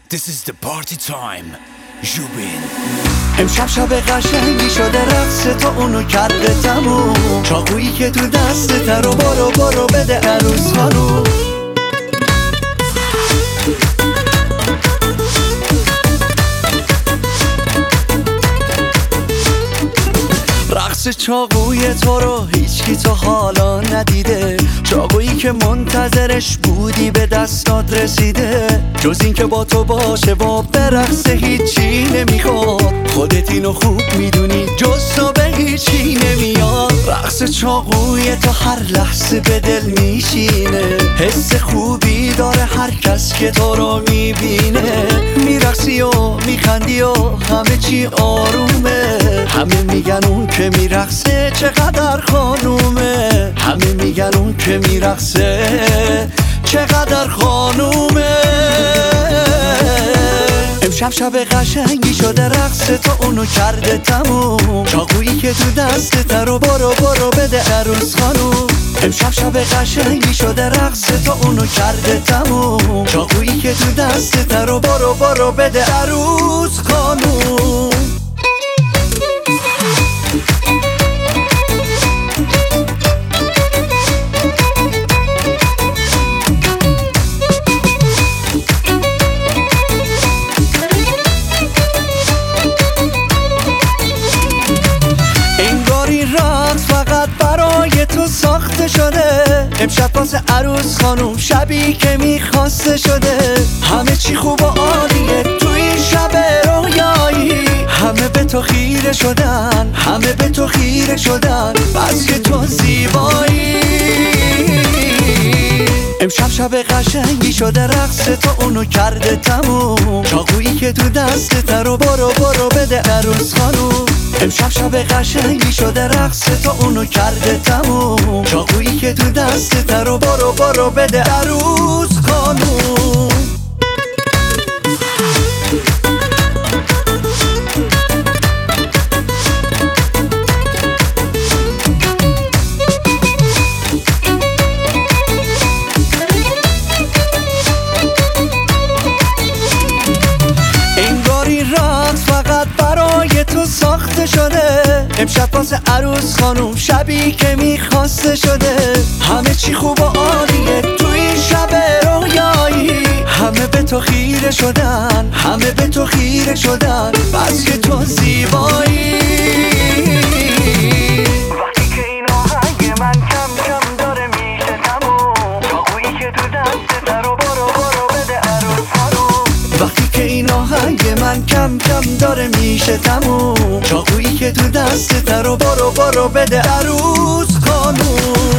This is the party time. جوبین امشب شب قشنگی شده رقص تو اونو کرده تموم چاقویی که تو دستت رو برو بده عروس خانوم رقص چاقوی تو رو هیچکی تا حالا ندیده چاقویی که منتظرش بودی به دستات رسیده جز این که با تو باشه و برقصه هیچی نمیخواد خودت اینو خوب میدونی جز تو به هیچی نمیاد رقص چاقوی تو هر لحظه به دل میشینه حس خوبی داره هر کس که تو رو میبینه میرقصی و میخندی و همه چی آرومه همه میگن اون که میرقصه چقدر خانومه همه میگن اون که میرقصه چقدر خانومه امشب شب قشنگی شده رقص تو اونو کرده تموم چاقویی که تو دستت رو برو بده عروس خانوم امشب شب قشنگی شده رقص تو اونو کرده تموم چاقویی که تو دستت رو برو بده عروس خانوم برای تو ساخته شده امشب واسه عروس خانوم شبی که میخواسته شده همه چی خوب و عالیه تو این شب رویایی همه به تو خیره شدن همه به تو خیره شدن بس که تو زیبایی امشب شب قشنگی شده رقص تو اونو کرده تموم چاقویی که تو دستت رو برو بده عروس خانوم امشب شب قشنگی شده رقص تو اونو کرده تموم چاقویی که تو دستت رو برو بده عروس خانوم برای تو ساخته شده امشب واسه عروس خانوم شبی که میخواسته شده همه چی خوب و عالیه تو این شب رویایی همه به تو خیره شدن همه به تو خیره شدن بس که تو زیبایی وقتی که این آهنگ من کم کم داره میشه تموم چاقویی که تو دستت رو برو بده عروس خانوم وقتی که این آهنگ من کم کم داره میشه تموم چاقویی که تو دستت رو برو بده عروس خانوم